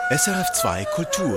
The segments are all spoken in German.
SRF 2 Kultur.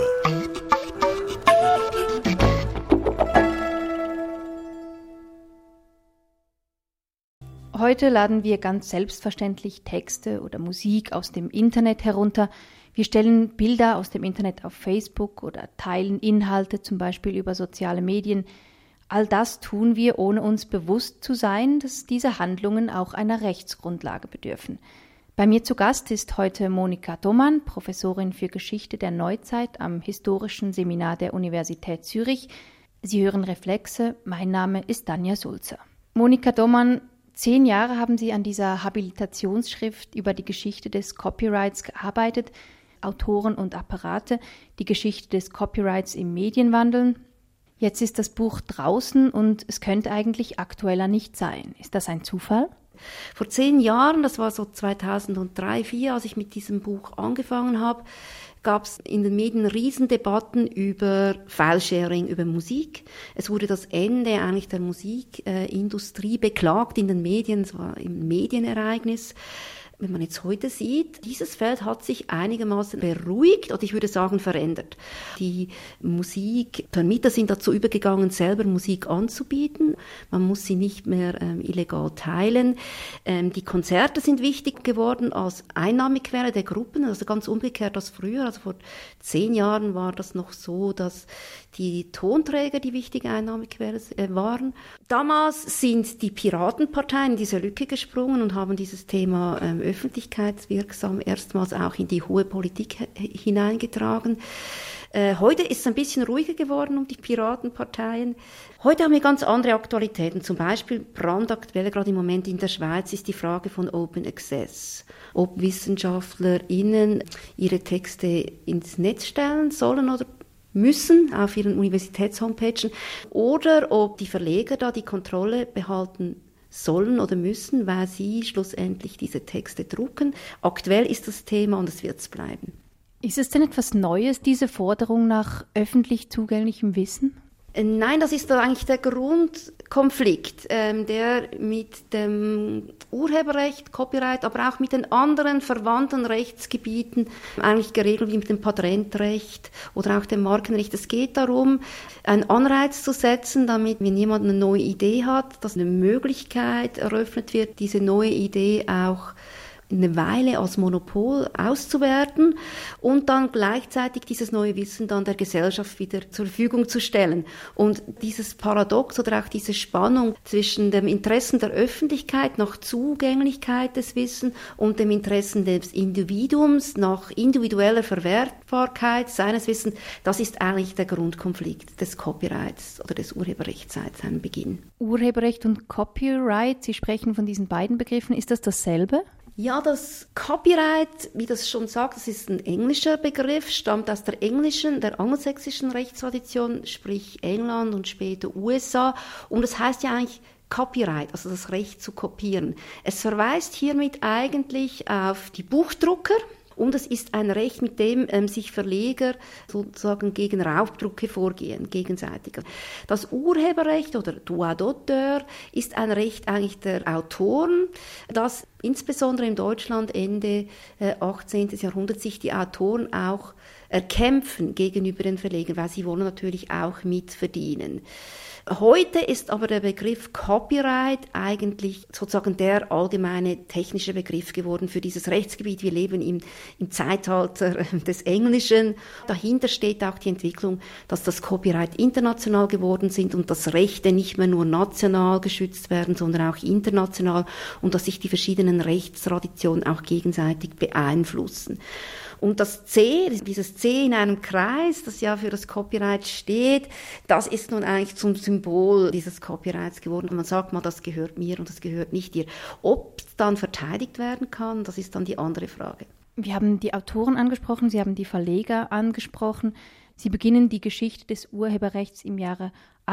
Heute laden wir ganz selbstverständlich Texte oder Musik aus dem Internet herunter. Wir stellen Bilder aus dem Internet auf Facebook oder teilen Inhalte zum Beispiel über soziale Medien. All das tun wir, ohne uns bewusst zu sein, dass diese Handlungen auch einer Rechtsgrundlage bedürfen. Bei mir zu Gast ist heute Monika Dommann, Professorin für Geschichte der Neuzeit am Historischen Seminar der Universität Zürich. Sie hören Reflexe, mein Name ist Danja Sulzer. Monika Dommann, 10 Jahre haben Sie an dieser Habilitationsschrift über die Geschichte des Copyrights gearbeitet, Autoren und Apparate, die Geschichte des Copyrights im Medienwandel. Jetzt ist das Buch draußen und es könnte eigentlich aktueller nicht sein. Ist das ein Zufall? Vor 10 Jahren, das war so 2003, 2004, als ich mit diesem Buch angefangen habe, gab es in den Medien Riesendebatten über File-Sharing, über Musik. Es wurde das Ende eigentlich der Musikindustrie beklagt in den Medien, es war ein Medienereignis. Wenn man jetzt heute sieht, dieses Feld hat sich einigermaßen beruhigt oder ich würde sagen verändert. Die Musikvermieter sind dazu übergegangen, selber Musik anzubieten. Man muss sie nicht mehr illegal teilen. Die Konzerte sind wichtig geworden als Einnahmequelle der Gruppen, also ganz umgekehrt als früher. Also vor 10 Jahren war das noch so, dass die Tonträger die wichtige Einnahmequelle waren. Damals sind die Piratenparteien in diese Lücke gesprungen und haben dieses Thema öffentlichkeitswirksam erstmals auch in die hohe Politik hineingetragen. Heute ist es ein bisschen ruhiger geworden um die Piratenparteien. Heute haben wir ganz andere Aktualitäten. Zum Beispiel brandaktuell gerade im Moment in der Schweiz ist die Frage von Open Access. Ob WissenschaftlerInnen ihre Texte ins Netz stellen sollen oder müssen auf ihren Universitätshomepagen oder ob die Verleger da die Kontrolle behalten sollen oder müssen, weil sie schlussendlich diese Texte drucken. Aktuell ist das Thema und es wird es bleiben. Ist es denn etwas Neues, diese Forderung nach öffentlich zugänglichem Wissen? Nein, das ist eigentlich der Grundkonflikt, der mit dem Urheberrecht, Copyright, aber auch mit den anderen verwandten Rechtsgebieten eigentlich geregelt wie mit dem Patentrecht oder auch dem Markenrecht. Es geht darum, einen Anreiz zu setzen, damit, wenn jemand eine neue Idee hat, dass eine Möglichkeit eröffnet wird, diese neue Idee auch eine Weile als Monopol auszuwerten und dann gleichzeitig dieses neue Wissen dann der Gesellschaft wieder zur Verfügung zu stellen. Und dieses Paradox oder auch diese Spannung zwischen dem Interessen der Öffentlichkeit nach Zugänglichkeit des Wissens und dem Interessen des Individuums nach individueller Verwertbarkeit seines Wissens, das ist eigentlich der Grundkonflikt des Copyrights oder des Urheberrechts seit seinem Beginn. Urheberrecht und Copyright, Sie sprechen von diesen beiden Begriffen, ist das dasselbe? Ja, das Copyright, wie das schon sagt, das ist ein englischer Begriff, stammt aus der englischen, der angelsächsischen Rechtstradition, sprich England und später USA. Und das heißt ja eigentlich Copyright, also das Recht zu kopieren. Es verweist hiermit eigentlich auf die Buchdrucker. Und es ist ein Recht, mit dem sich Verleger sozusagen gegen Raubdrucke vorgehen, gegenseitig. Das Urheberrecht oder Droit d'auteur ist ein Recht eigentlich der Autoren, das insbesondere in Deutschland Ende 18. Jahrhundert sich die Autoren auch erkämpfen gegenüber den Verlegern, weil sie wollen natürlich auch mitverdienen. Heute ist aber der Begriff Copyright eigentlich sozusagen der allgemeine technische Begriff geworden für dieses Rechtsgebiet. Wir leben im Zeitalter des Englischen. Dahinter steht auch die Entwicklung, dass das Copyright international geworden sind und dass Rechte nicht mehr nur national geschützt werden, sondern auch international und dass sich die verschiedenen Rechtstraditionen auch gegenseitig beeinflussen. Und das C, dieses C in einem Kreis, das ja für das Copyright steht, das ist nun eigentlich zum Symbol dieses Copyrights geworden. Man sagt mal, das gehört mir und das gehört nicht dir. Ob es dann verteidigt werden kann, das ist dann die andere Frage. Wir haben die Autoren angesprochen, Sie haben die Verleger angesprochen. Sie beginnen die Geschichte des Urheberrechts im Jahre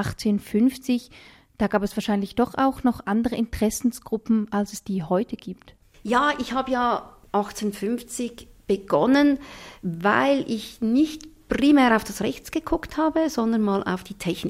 1850. Da gab es wahrscheinlich doch auch noch andere Interessensgruppen, als es die heute gibt. Ja, ich habe ja 1850 begonnen, weil ich nicht primär auf das Rechts geguckt habe, sondern mal auf die Technik.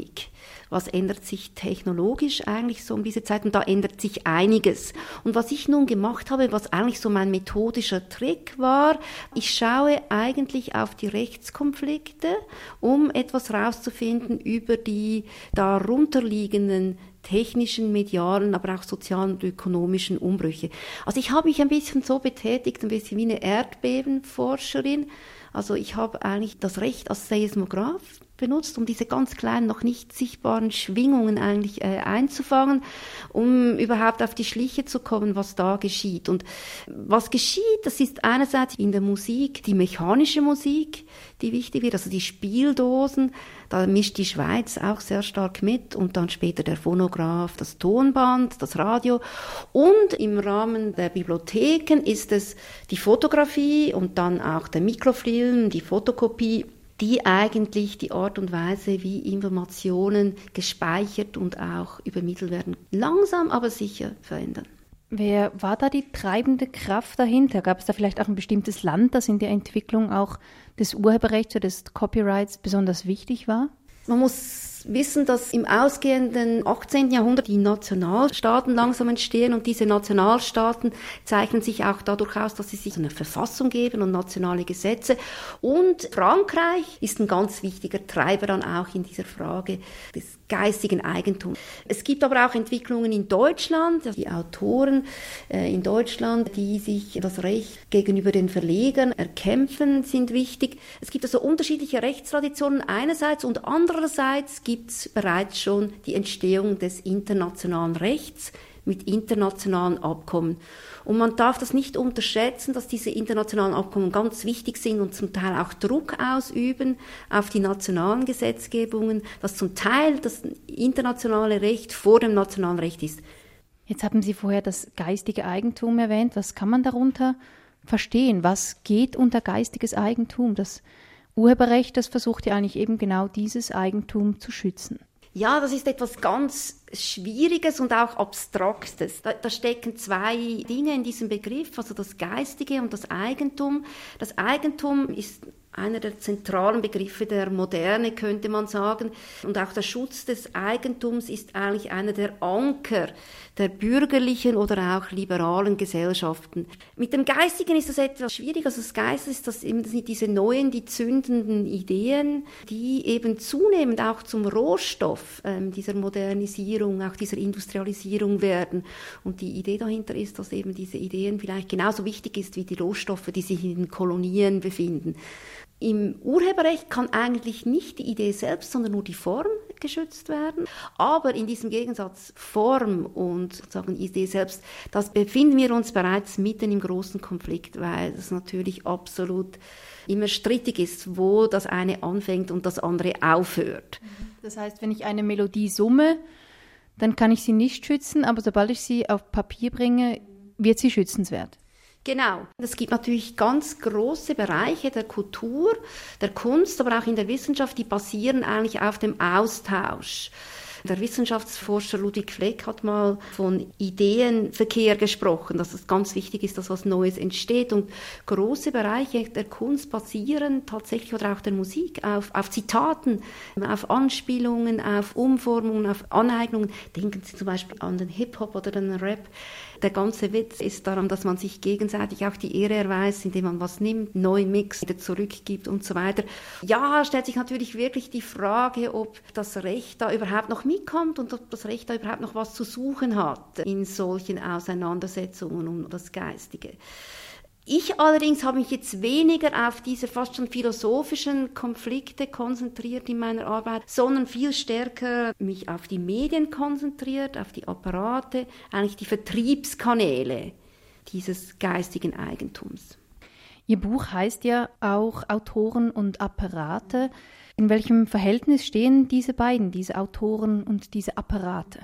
was ändert sich technologisch eigentlich so um diese Zeit, und da ändert sich einiges. Und was ich nun gemacht habe, was eigentlich so mein methodischer Trick war, ich schaue eigentlich auf die Rechtskonflikte, um etwas rauszufinden über die darunterliegenden technischen, medialen, aber auch sozialen und ökonomischen Umbrüche. Also ich habe mich ein bisschen so betätigt, ein bisschen wie eine Erdbebenforscherin. Also ich habe eigentlich das Recht als Seismograph benutzt, um diese ganz kleinen, noch nicht sichtbaren Schwingungen eigentlich einzufangen, um überhaupt auf die Schliche zu kommen, was da geschieht. Und was geschieht, das ist einerseits in der Musik die mechanische Musik, die wichtig wird, also die Spieldosen, da mischt die Schweiz auch sehr stark mit, und dann später der Phonograph, das Tonband, das Radio, und im Rahmen der Bibliotheken ist es die Fotografie und dann auch der Mikrofilm, die Fotokopie, die eigentlich die Art und Weise, wie Informationen gespeichert und auch übermittelt werden, langsam aber sicher verändern. Wer war da die treibende Kraft dahinter? Gab es da vielleicht auch ein bestimmtes Land, das in der Entwicklung auch des Urheberrechts oder des Copyrights besonders wichtig war? Man muss wissen, dass im ausgehenden 18. Jahrhundert die Nationalstaaten langsam entstehen, und diese Nationalstaaten zeichnen sich auch dadurch aus, dass sie sich eine Verfassung geben und nationale Gesetze. Und Frankreich ist ein ganz wichtiger Treiber dann auch in dieser Frage des geistigen Eigentums. Es gibt aber auch Entwicklungen in Deutschland, die Autoren in Deutschland, die sich das Recht gegenüber den Verlegern erkämpfen, sind wichtig. Es gibt also unterschiedliche Rechtstraditionen einerseits, und andererseits gibt es bereits schon die Entstehung des internationalen Rechts mit internationalen Abkommen. Und man darf das nicht unterschätzen, dass diese internationalen Abkommen ganz wichtig sind und zum Teil auch Druck ausüben auf die nationalen Gesetzgebungen, dass zum Teil das internationale Recht vor dem nationalen Recht ist. Jetzt haben Sie vorher das geistige Eigentum erwähnt. Was kann man darunter verstehen? Was geht unter geistiges Eigentum? Das Urheberrecht, das versucht ja eigentlich eben genau dieses Eigentum zu schützen. Ja, das ist etwas ganz Schwieriges und auch Abstraktes. Da stecken zwei Dinge in diesem Begriff, also das Geistige und das Eigentum. Das Eigentum ist einer der zentralen Begriffe der Moderne, könnte man sagen. Und auch der Schutz des Eigentums ist eigentlich einer der Anker der bürgerlichen oder auch liberalen Gesellschaften. Mit dem Geistigen ist das etwas schwierig. Also das Geist ist das eben diese neuen, die zündenden Ideen, die eben zunehmend auch zum Rohstoff dieser Modernisierung, auch dieser Industrialisierung werden. Und die Idee dahinter ist, dass eben diese Ideen vielleicht genauso wichtig ist wie die Rohstoffe, die sich in den Kolonien befinden. Im Urheberrecht kann eigentlich nicht die Idee selbst, sondern nur die Form geschützt werden. Aber in diesem Gegensatz Form und sozusagen Idee selbst, das befinden wir uns bereits mitten im großen Konflikt, weil es natürlich absolut immer strittig ist, wo das eine anfängt und das andere aufhört. Das heißt, wenn ich eine Melodie summe, dann kann ich sie nicht schützen, aber sobald ich sie auf Papier bringe, wird sie schützenswert. Genau. Es gibt natürlich ganz große Bereiche der Kultur, der Kunst, aber auch in der Wissenschaft, die basieren eigentlich auf dem Austausch. Der Wissenschaftsforscher Ludwig Fleck hat mal von Ideenverkehr gesprochen, dass es ganz wichtig ist, dass was Neues entsteht. Und große Bereiche der Kunst basieren tatsächlich, oder auch der Musik, auf Zitaten, auf Anspielungen, auf Umformungen, auf Aneignungen. Denken Sie zum Beispiel an den Hip-Hop oder den Rap. Der ganze Witz ist daran, dass man sich gegenseitig auch die Ehre erweist, indem man was nimmt, neu mixt, wieder zurückgibt und so weiter. Ja, stellt sich natürlich wirklich die Frage, ob das Recht da überhaupt noch mitkommt und ob das Recht da überhaupt noch was zu suchen hat in solchen Auseinandersetzungen um das Geistige. Ich allerdings habe mich jetzt weniger auf diese fast schon philosophischen Konflikte konzentriert in meiner Arbeit, sondern viel stärker mich auf die Medien konzentriert, auf die Apparate, eigentlich die Vertriebskanäle dieses geistigen Eigentums. Ihr Buch heißt ja auch Autoren und Apparate. In welchem Verhältnis stehen diese beiden, diese Autoren und diese Apparate?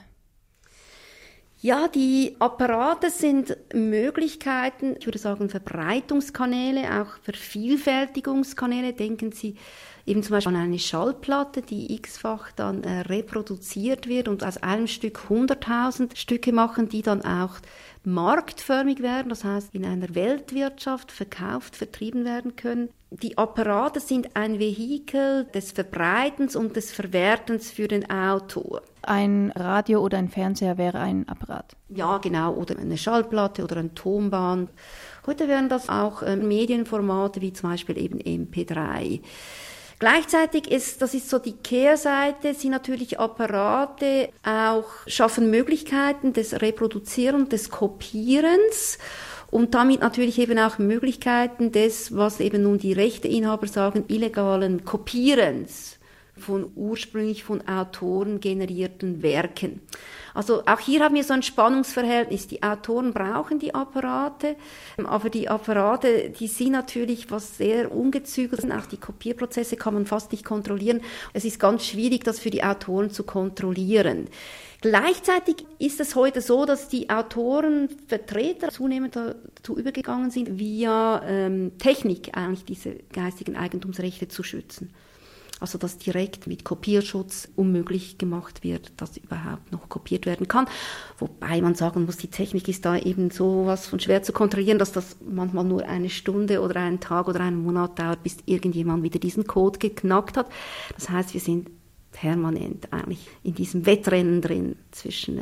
Ja, die Apparate sind Möglichkeiten, ich würde sagen Verbreitungskanäle, auch Vervielfältigungskanäle. Denken Sie eben zum Beispiel an eine Schallplatte, die x-fach dann reproduziert wird und aus einem Stück 100.000 Stücke machen, die dann auch marktförmig werden, das heißt in einer Weltwirtschaft verkauft, vertrieben werden können. Die Apparate sind ein Vehikel des Verbreitens und des Verwertens für den Autor. Ein Radio oder ein Fernseher wäre ein Apparat. Ja, genau, oder eine Schallplatte oder ein Tonband. Heute wären das auch Medienformate wie zum Beispiel eben MP3. Gleichzeitig das ist so die Kehrseite, sind natürlich Apparate auch schaffen Möglichkeiten des Reproduzierens, des Kopierens. Und damit natürlich eben auch Möglichkeiten des, was eben nun die Rechteinhaber sagen, illegalen Kopierens von ursprünglich von Autoren generierten Werken. Also auch hier haben wir so ein Spannungsverhältnis. Die Autoren brauchen die Apparate, aber die Apparate, die sind natürlich was sehr ungezügelt. Auch die Kopierprozesse kann man fast nicht kontrollieren. Es ist ganz schwierig, das für die Autoren zu kontrollieren. Gleichzeitig ist es heute so, dass die Autorenvertreter zunehmend dazu übergegangen sind, via Technik eigentlich diese geistigen Eigentumsrechte zu schützen. Also dass direkt mit Kopierschutz unmöglich gemacht wird, dass überhaupt noch kopiert werden kann. Wobei man sagen muss, die Technik ist da eben so was von schwer zu kontrollieren, dass das manchmal nur eine Stunde oder einen Tag oder einen Monat dauert, bis irgendjemand wieder diesen Code geknackt hat. Das heißt, wir sind permanent eigentlich in diesem Wettrennen drin zwischen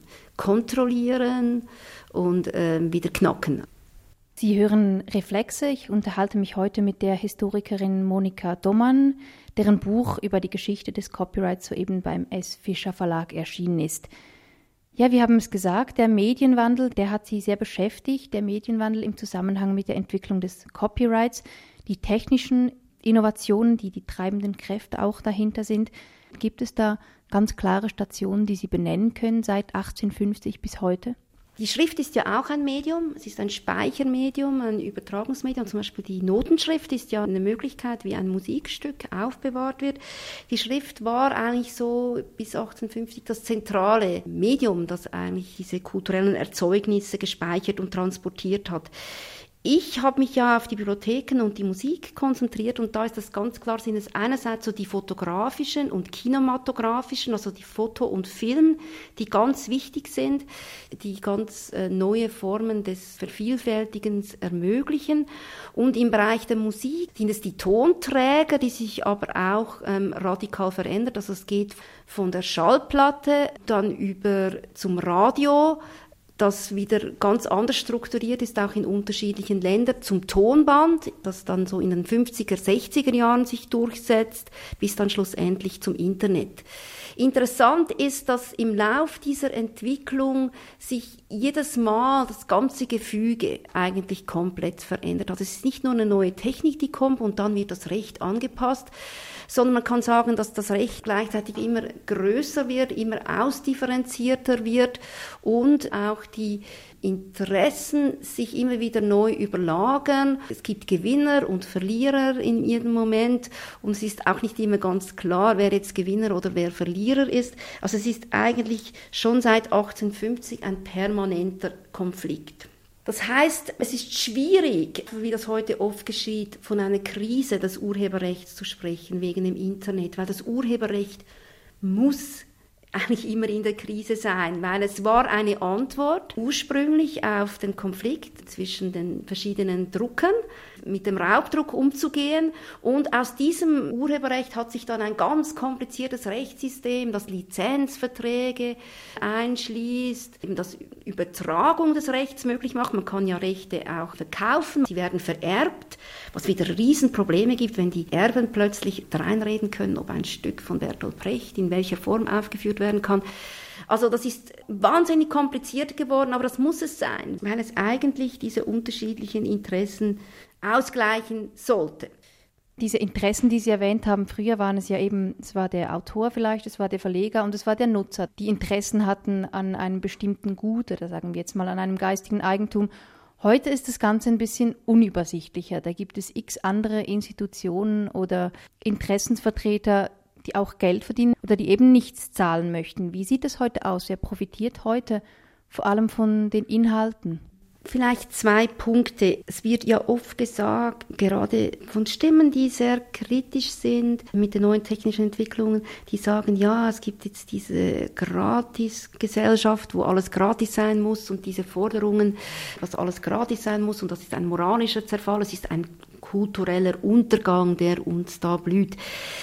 kontrollieren und wieder knacken. Sie hören Reflexe. Ich unterhalte mich heute mit der Historikerin Monika Dommann, deren Buch über die Geschichte des Copyrights soeben beim S. Fischer Verlag erschienen ist. Ja, wir haben es gesagt, der Medienwandel, der hat Sie sehr beschäftigt, der Medienwandel im Zusammenhang mit der Entwicklung des Copyrights, die technischen Innovationen, die treibenden Kräfte auch dahinter sind. Gibt es da ganz klare Stationen, die Sie benennen können seit 1850 bis heute? Die Schrift ist ja auch ein Medium, es ist ein Speichermedium, ein Übertragungsmedium. Zum Beispiel die Notenschrift ist ja eine Möglichkeit, wie ein Musikstück aufbewahrt wird. Die Schrift war eigentlich so bis 1850 das zentrale Medium, das eigentlich diese kulturellen Erzeugnisse gespeichert und transportiert hat. Ich habe mich ja auf die Bibliotheken und die Musik konzentriert und da ist das ganz klar, sind es einerseits so die fotografischen und kinematografischen, also die Foto und Film, die ganz wichtig sind, die ganz neue Formen des Vervielfältigens ermöglichen. Und im Bereich der Musik sind es die Tonträger, die sich aber auch radikal verändert. Also es geht von der Schallplatte dann über zum Radio, das wieder ganz anders strukturiert ist, auch in unterschiedlichen Ländern, zum Tonband, das dann so in den 50er, 60er Jahren sich durchsetzt, bis dann schlussendlich zum Internet. Interessant ist, dass im Lauf dieser Entwicklung sich jedes Mal das ganze Gefüge eigentlich komplett verändert. Also es ist nicht nur eine neue Technik, die kommt und dann wird das Recht angepasst, sondern man kann sagen, dass das Recht gleichzeitig immer größer wird, immer ausdifferenzierter wird und auch die Interessen sich immer wieder neu überlagern. Es gibt Gewinner und Verlierer in jedem Moment und es ist auch nicht immer ganz klar, wer jetzt Gewinner oder wer Verlierer ist. Also es ist eigentlich schon seit 1850 ein permanenter Konflikt. Das heißt, es ist schwierig, wie das heute oft geschieht, von einer Krise des Urheberrechts zu sprechen wegen dem Internet, weil das Urheberrecht muss eigentlich immer in der Krise sein, weil es war eine Antwort ursprünglich auf den Konflikt zwischen den verschiedenen Druckern, mit dem Raubdruck umzugehen und aus diesem Urheberrecht hat sich dann ein ganz kompliziertes Rechtssystem, das Lizenzverträge einschließt, eben das Übertragung des Rechts möglich macht. Man kann ja Rechte auch verkaufen, sie werden vererbt, was wieder Riesenprobleme gibt, wenn die Erben plötzlich reinreden können, ob ein Stück von Bertolt Brecht in welcher Form aufgeführt werden kann. Also das ist wahnsinnig kompliziert geworden, aber das muss es sein, weil es eigentlich diese unterschiedlichen Interessen ausgleichen sollte. Diese Interessen, die Sie erwähnt haben, früher waren es ja eben, es war der Autor vielleicht, es war der Verleger und es war der Nutzer, die Interessen hatten an einem bestimmten Gut oder sagen wir jetzt mal an einem geistigen Eigentum. Heute ist das Ganze ein bisschen unübersichtlicher. Da gibt es x andere Institutionen oder Interessensvertreter, die auch Geld verdienen oder die eben nichts zahlen möchten. Wie sieht es heute aus? Wer profitiert heute vor allem von den Inhalten? Vielleicht 2 Punkte. Es wird ja oft gesagt, gerade von Stimmen, die sehr kritisch sind mit den neuen technischen Entwicklungen, die sagen, ja, es gibt jetzt diese Gratis-Gesellschaft, wo alles gratis sein muss und diese Forderungen, dass alles gratis sein muss und das ist ein moralischer Zerfall, es ist ein kultureller Untergang, der uns da blüht.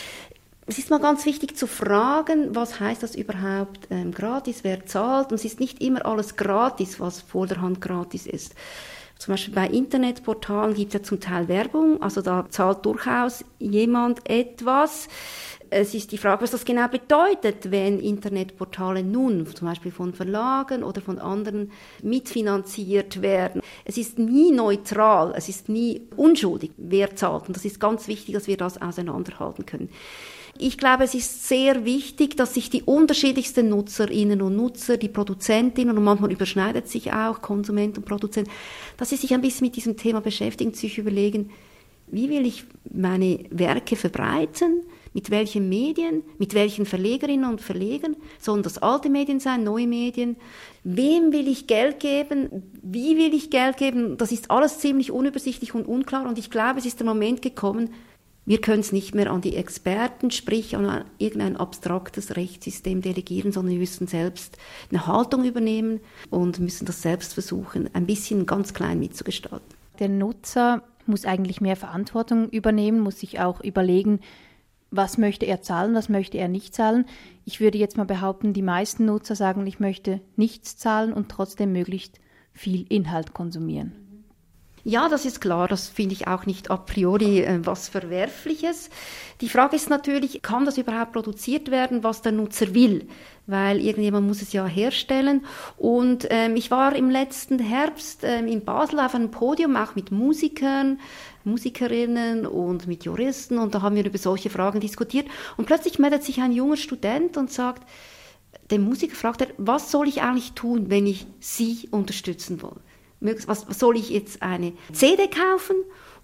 Es ist mal ganz wichtig zu fragen, was heißt das überhaupt gratis, wer zahlt? Und es ist nicht immer alles gratis, was vor der Hand gratis ist. Zum Beispiel bei Internetportalen gibt es ja zum Teil Werbung, also da zahlt durchaus jemand etwas. Es ist die Frage, was das genau bedeutet, wenn Internetportale nun zum Beispiel von Verlagen oder von anderen mitfinanziert werden. Es ist nie neutral, es ist nie unschuldig, wer zahlt. Und das ist ganz wichtig, dass wir das auseinanderhalten können. Ich glaube, es ist sehr wichtig, dass sich die unterschiedlichsten Nutzerinnen und Nutzer, die Produzentinnen, und manchmal überschneidet sich auch Konsument und Produzent, dass sie sich ein bisschen mit diesem Thema beschäftigen, sich überlegen, wie will ich meine Werke verbreiten, mit welchen Medien, mit welchen Verlegerinnen und Verlegern, sollen das alte Medien sein, neue Medien, wem will ich Geld geben, wie will ich Geld geben, das ist alles ziemlich unübersichtlich und unklar und ich glaube, es ist der Moment gekommen, wir können es nicht mehr an die Experten, sprich an irgendein abstraktes Rechtssystem delegieren, sondern wir müssen selbst eine Haltung übernehmen und müssen das selbst versuchen, ein bisschen ganz klein mitzugestalten. Der Nutzer muss eigentlich mehr Verantwortung übernehmen, muss sich auch überlegen, was möchte er zahlen, was möchte er nicht zahlen. Ich würde jetzt mal behaupten, die meisten Nutzer sagen, ich möchte nichts zahlen und trotzdem möglichst viel Inhalt konsumieren. Ja, das ist klar, das finde ich auch nicht a priori was Verwerfliches. Die Frage ist natürlich, kann das überhaupt produziert werden, was der Nutzer will? Weil irgendjemand muss es ja herstellen. Und ich war im letzten Herbst in Basel auf einem Podium, auch mit Musikern, Musikerinnen und mit Juristen. Und da haben wir über solche Fragen diskutiert. Und plötzlich meldet sich ein junger Student und sagt, dem Musiker fragt er, was soll ich eigentlich tun, wenn ich Sie unterstützen will? Was soll ich jetzt eine CD kaufen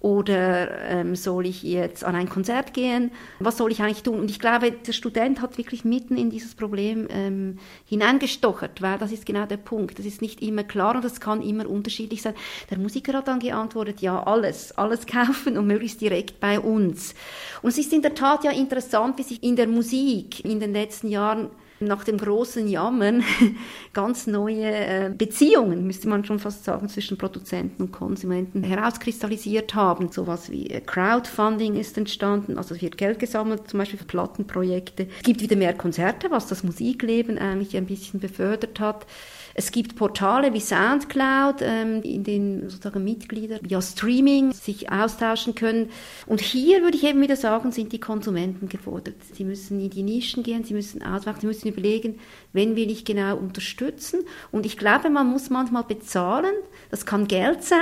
oder soll ich jetzt an ein Konzert gehen? Was soll ich eigentlich tun? Und ich glaube, der Student hat wirklich mitten in dieses Problem hineingestochert, weil das ist genau der Punkt. Das ist nicht immer klar und das kann immer unterschiedlich sein. Der Musiker hat dann geantwortet, ja, alles kaufen und möglichst direkt bei uns. Und es ist in der Tat ja interessant, wie sich in der Musik in den letzten Jahren nach dem großen Jammern ganz neue Beziehungen, müsste man schon fast sagen, zwischen Produzenten und Konsumenten herauskristallisiert haben. Sowas wie Crowdfunding ist entstanden, also es wird Geld gesammelt, zum Beispiel für Plattenprojekte. Es gibt wieder mehr Konzerte, was das Musikleben eigentlich ein bisschen befördert hat. Es gibt Portale wie Soundcloud, in denen sozusagen Mitglieder via Streaming sich austauschen können. Und hier würde ich eben wieder sagen, sind die Konsumenten gefordert. Sie müssen in die Nischen gehen, sie müssen auswachsen, sie müssen überlegen, wen will ich genau unterstützen. Und ich glaube, man muss manchmal bezahlen. Das kann Geld sein.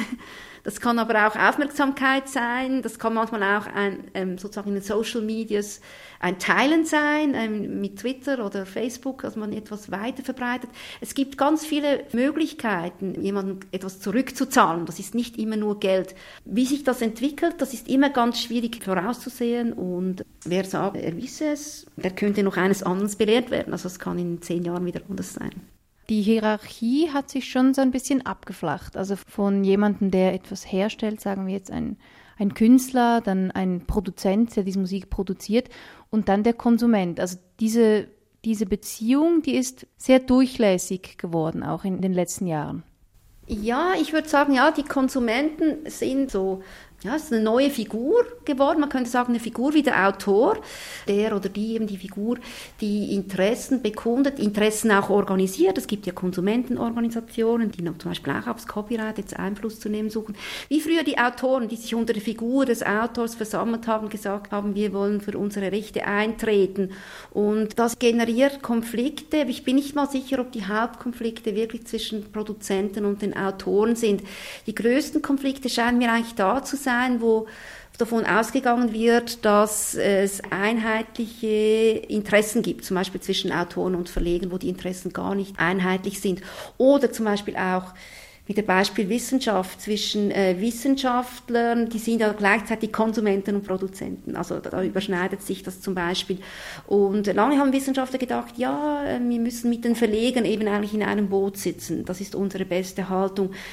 Das kann aber auch Aufmerksamkeit sein, das kann manchmal auch sozusagen in den Social Medias ein Teilen sein, mit Twitter oder Facebook, dass man etwas weiter verbreitet. Es gibt ganz viele Möglichkeiten, jemandem etwas zurückzuzahlen. Das ist nicht immer nur Geld. Wie sich das entwickelt, das ist immer ganz schwierig vorauszusehen und wer sagt, er wisse es, der könnte noch eines anderen belehrt werden. Also es kann in 10 Jahren wieder anders sein. Die Hierarchie hat sich schon so ein bisschen abgeflacht. Also von jemandem, der etwas herstellt, sagen wir jetzt ein Künstler, dann ein Produzent, der diese Musik produziert und dann der Konsument. Also diese Beziehung, die ist sehr durchlässig geworden, auch in den letzten Jahren. Ja, ich würde sagen, ja, die Konsumenten sind so, ja, es ist eine neue Figur geworden. Man könnte sagen, eine Figur wie der Autor, der oder die eben die Figur, die Interessen bekundet, Interessen auch organisiert. Es gibt ja Konsumentenorganisationen, die zum Beispiel auch aufs Copyright jetzt Einfluss zu nehmen suchen. Wie früher die Autoren, die sich unter der Figur des Autors versammelt haben, gesagt haben, wir wollen für unsere Rechte eintreten. Und das generiert Konflikte. Ich bin nicht mal sicher, ob die Hauptkonflikte wirklich zwischen Produzenten und den Autoren sind. Die größten Konflikte scheinen mir eigentlich da zu sein, wo davon ausgegangen wird, dass es einheitliche Interessen gibt, zum Beispiel zwischen Autoren und Verlegern, wo die Interessen gar nicht einheitlich sind. Oder zum Beispiel auch mit dem Beispiel Wissenschaft zwischen Wissenschaftlern, die sind ja gleichzeitig Konsumenten und Produzenten. Also da überschneidet sich das zum Beispiel. Und lange haben Wissenschaftler gedacht, ja, wir müssen mit den Verlegern eben eigentlich in einem Boot sitzen. Das ist unsere beste Haltung.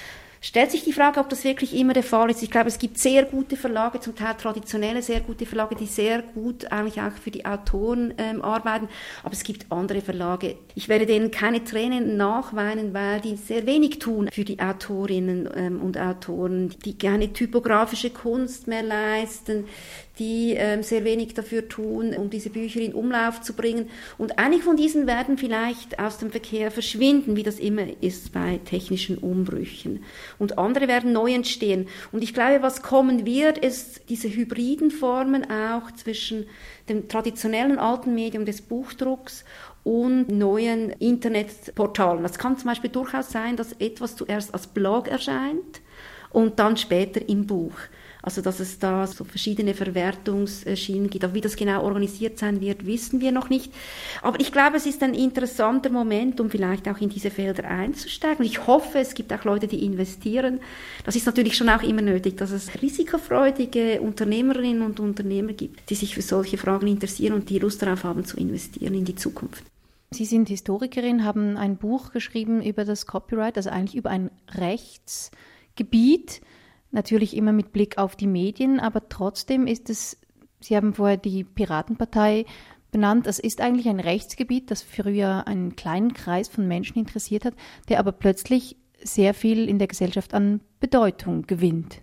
stellt sich die Frage, ob das wirklich immer der Fall ist. Ich glaube, es gibt sehr gute Verlage, zum Teil traditionelle, sehr gute Verlage, die sehr gut eigentlich auch für die Autoren arbeiten. Aber es gibt andere Verlage. Ich werde denen keine Tränen nachweinen, weil die sehr wenig tun für die Autorinnen und Autoren, die keine typografische Kunst mehr leisten, die sehr wenig dafür tun, um diese Bücher in Umlauf zu bringen. Und einige von diesen werden vielleicht aus dem Verkehr verschwinden, wie das immer ist bei technischen Umbrüchen. Und andere werden neu entstehen. Und ich glaube, was kommen wird, ist diese hybriden Formen auch zwischen dem traditionellen alten Medium des Buchdrucks und neuen Internetportalen. Das kann zum Beispiel durchaus sein, dass etwas zuerst als Blog erscheint und dann später im Buch. Also dass es da so verschiedene Verwertungsschienen gibt. Aber wie das genau organisiert sein wird, wissen wir noch nicht. Aber ich glaube, es ist ein interessanter Moment, um vielleicht auch in diese Felder einzusteigen. Ich hoffe, es gibt auch Leute, die investieren. Das ist natürlich schon auch immer nötig, dass es risikofreudige Unternehmerinnen und Unternehmer gibt, die sich für solche Fragen interessieren und die Lust darauf haben, zu investieren in die Zukunft. Sie sind Historikerin, haben ein Buch geschrieben über das Copyright, also eigentlich über ein Rechtsgebiet. Natürlich immer mit Blick auf die Medien, aber trotzdem ist es, Sie haben vorher die Piratenpartei benannt, es ist eigentlich ein Rechtsgebiet, das früher einen kleinen Kreis von Menschen interessiert hat, der aber plötzlich sehr viel in der Gesellschaft an Bedeutung gewinnt.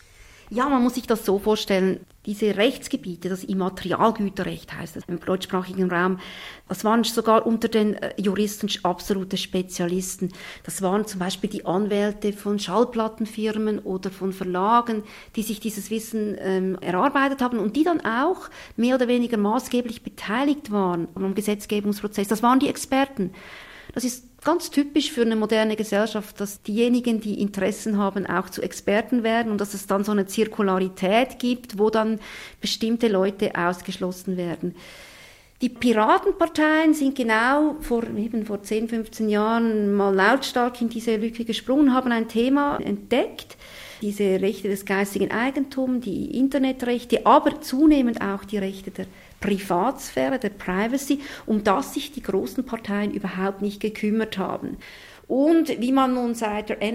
Ja, man muss sich das so vorstellen, diese Rechtsgebiete, das Immaterialgüterrecht heißt das im deutschsprachigen Raum, das waren sogar unter den Juristen absolute Spezialisten. Das waren zum Beispiel die Anwälte von Schallplattenfirmen oder von Verlagen, die sich dieses Wissen erarbeitet haben und die dann auch mehr oder weniger maßgeblich beteiligt waren am Gesetzgebungsprozess. Das waren die Experten. Das ist ganz typisch für eine moderne Gesellschaft, dass diejenigen, die Interessen haben, auch zu Experten werden und dass es dann so eine Zirkularität gibt, wo dann bestimmte Leute ausgeschlossen werden. Die Piratenparteien sind genau vor 10, 15 Jahren mal lautstark in diese Lücke gesprungen, haben ein Thema entdeckt, diese Rechte des geistigen Eigentums, die Internetrechte, aber zunehmend auch die Rechte der Privatsphäre, der Privacy, um das sich die großen Parteien überhaupt nicht gekümmert haben. Und wie man nun seit der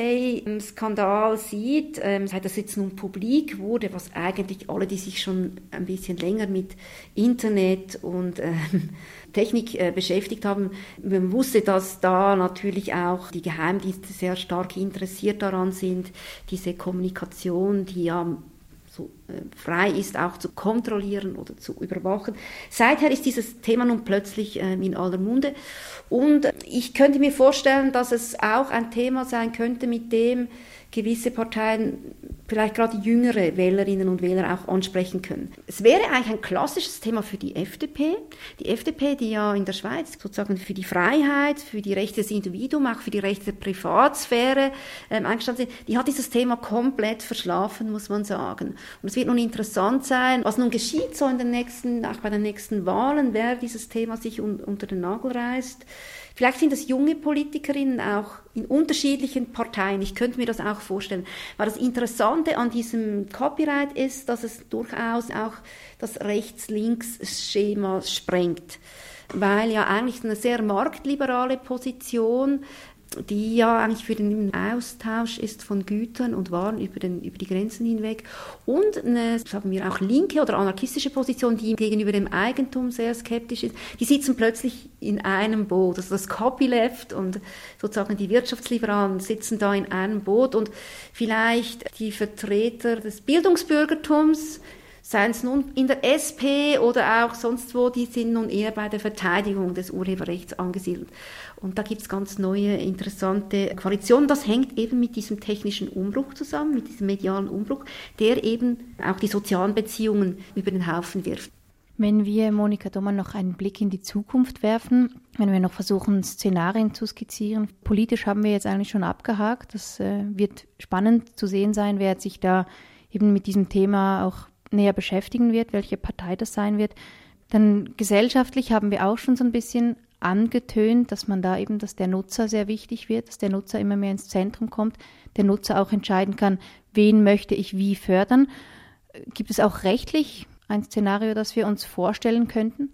NSA-Skandal sieht, seit das jetzt nun publik wurde, was eigentlich alle, die sich schon ein bisschen länger mit Internet und Technik beschäftigt haben, man wusste, dass da natürlich auch die Geheimdienste sehr stark interessiert daran sind, diese Kommunikation, die ja so frei ist, auch zu kontrollieren oder zu überwachen. Seither ist dieses Thema nun plötzlich in aller Munde. Und ich könnte mir vorstellen, dass es auch ein Thema sein könnte, mit dem gewisse Parteien vielleicht gerade jüngere Wählerinnen und Wähler auch ansprechen können. Es wäre eigentlich ein klassisches Thema für die FDP. Die FDP, die ja in der Schweiz sozusagen für die Freiheit, für die Rechte des Individuums, auch für die Rechte der Privatsphäre eingestanden sind, die hat dieses Thema komplett verschlafen, muss man sagen. Und es wird nun interessant sein, was nun geschieht so in den nächsten, auch bei den nächsten Wahlen, wer dieses Thema sich unter den Nagel reißt. Vielleicht sind es junge Politikerinnen auch in unterschiedlichen Parteien. Ich könnte mir das auch vorstellen. Weil das Interessante an diesem Copyright ist, dass es durchaus auch das Rechts-Links-Schema sprengt. Weil ja eigentlich eine sehr marktliberale Position, die ja eigentlich für den Austausch ist von Gütern und Waren über die Grenzen hinweg, und eine, sagen wir auch linke oder anarchistische Position, die gegenüber dem Eigentum sehr skeptisch ist, die sitzen plötzlich in einem Boot. Also das Copyleft und sozusagen die Wirtschaftsliberalen sitzen da in einem Boot, und vielleicht die Vertreter des Bildungsbürgertums, seien es nun in der SP oder auch sonst wo, die sind nun eher bei der Verteidigung des Urheberrechts angesiedelt. Und da gibt es ganz neue, interessante Koalitionen. Das hängt eben mit diesem technischen Umbruch zusammen, mit diesem medialen Umbruch, der eben auch die sozialen Beziehungen über den Haufen wirft. Wenn wir, Monika Dommann, noch einen Blick in die Zukunft werfen, wenn wir noch versuchen, Szenarien zu skizzieren, politisch haben wir jetzt eigentlich schon abgehakt. Das wird spannend zu sehen sein, wer sich da eben mit diesem Thema auch näher beschäftigen wird, welche Partei das sein wird. Dann gesellschaftlich haben wir auch schon so ein bisschen angetönt, dass man da eben, dass der Nutzer sehr wichtig wird, dass der Nutzer immer mehr ins Zentrum kommt, der Nutzer auch entscheiden kann, wen möchte ich wie fördern. Gibt es auch rechtlich ein Szenario, das wir uns vorstellen könnten?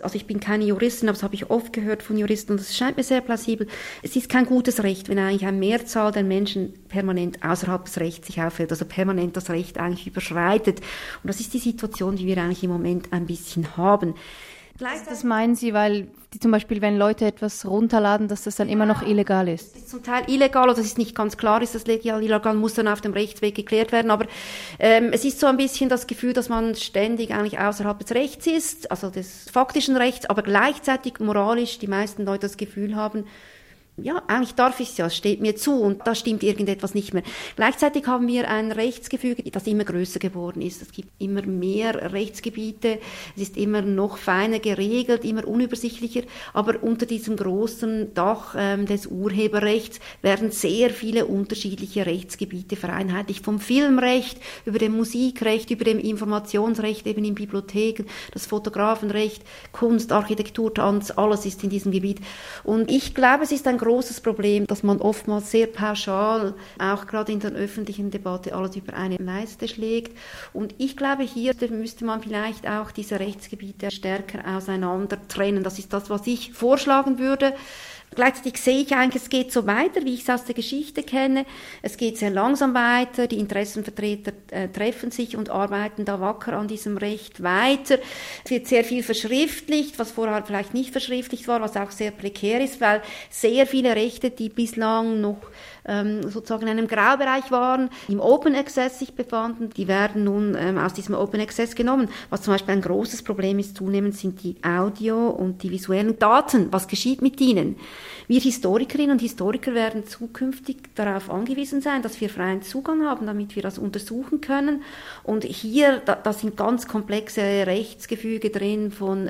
also ich bin keine Juristin, aber das habe ich oft gehört von Juristen und das scheint mir sehr plausibel. Es ist kein gutes Recht, wenn eigentlich eine Mehrzahl der Menschen permanent außerhalb des Rechts sich aufhält, also permanent das Recht eigentlich überschreitet. Und das ist die Situation, die wir eigentlich im Moment ein bisschen haben. Das meinen Sie, weil zum Beispiel, wenn Leute etwas runterladen, dass das dann immer noch illegal ist? Das ist zum Teil illegal oder es ist nicht ganz klar, ist das legal, illegal, muss dann auf dem Rechtsweg geklärt werden. Aber es ist so ein bisschen das Gefühl, dass man ständig eigentlich außerhalb des Rechts ist, also des faktischen Rechts, aber gleichzeitig moralisch die meisten Leute das Gefühl haben, ja, eigentlich darf ich es ja, es steht mir zu und da stimmt irgendetwas nicht mehr. Gleichzeitig haben wir ein Rechtsgefüge, das immer größer geworden ist. Es gibt immer mehr Rechtsgebiete, es ist immer noch feiner geregelt, immer unübersichtlicher, aber unter diesem großen Dach des Urheberrechts werden sehr viele unterschiedliche Rechtsgebiete vereinheitlicht. Vom Filmrecht über dem Musikrecht, über dem Informationsrecht eben in Bibliotheken, das Fotografenrecht, Kunst, Architektur, Tanz, alles ist in diesem Gebiet. Und ich glaube, es ist ein großes Problem, dass man oftmals sehr pauschal, auch gerade in der öffentlichen Debatte, alles über eine Leiste schlägt. Und ich glaube, hier müsste man vielleicht auch diese Rechtsgebiete stärker auseinander trennen. Das ist das, was ich vorschlagen würde. Gleichzeitig sehe ich eigentlich, es geht so weiter, wie ich es aus der Geschichte kenne. Es geht sehr langsam weiter, die Interessenvertreter treffen sich und arbeiten da wacker an diesem Recht weiter. Es wird sehr viel verschriftlicht, was vorher vielleicht nicht verschriftlicht war, was auch sehr prekär ist, weil sehr viele Rechte, die bislang noch sozusagen in einem Graubereich waren, im Open Access sich befanden, die werden nun aus diesem Open Access genommen. Was zum Beispiel ein großes Problem ist, zunehmend sind die Audio- und die visuellen Daten. Was geschieht mit ihnen? Wir Historikerinnen und Historiker werden zukünftig darauf angewiesen sein, dass wir freien Zugang haben, damit wir das untersuchen können. Und hier, da sind ganz komplexe Rechtsgefüge drin von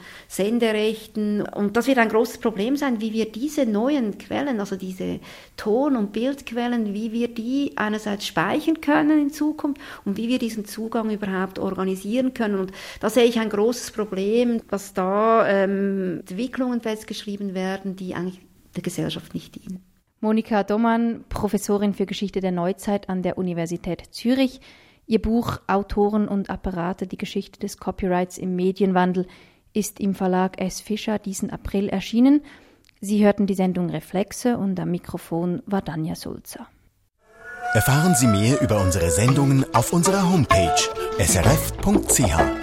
Senderechten. Und das wird ein großes Problem sein, wie wir diese neuen Quellen, also diese Ton- und Bildquellen, wie wir die einerseits speichern können in Zukunft und wie wir diesen Zugang überhaupt organisieren können. Und da sehe ich ein großes Problem, dass da Entwicklungen festgeschrieben werden, die eigentlich der Gesellschaft nicht dienen. Monika Dommann, Professorin für Geschichte der Neuzeit an der Universität Zürich. Ihr Buch Autoren und Apparate, die Geschichte des Copyrights im Medienwandel ist im Verlag S. Fischer diesen April erschienen. Sie hörten die Sendung Reflexe und am Mikrofon war Danja Sulzer. Erfahren Sie mehr über unsere Sendungen auf unserer Homepage srf.ch.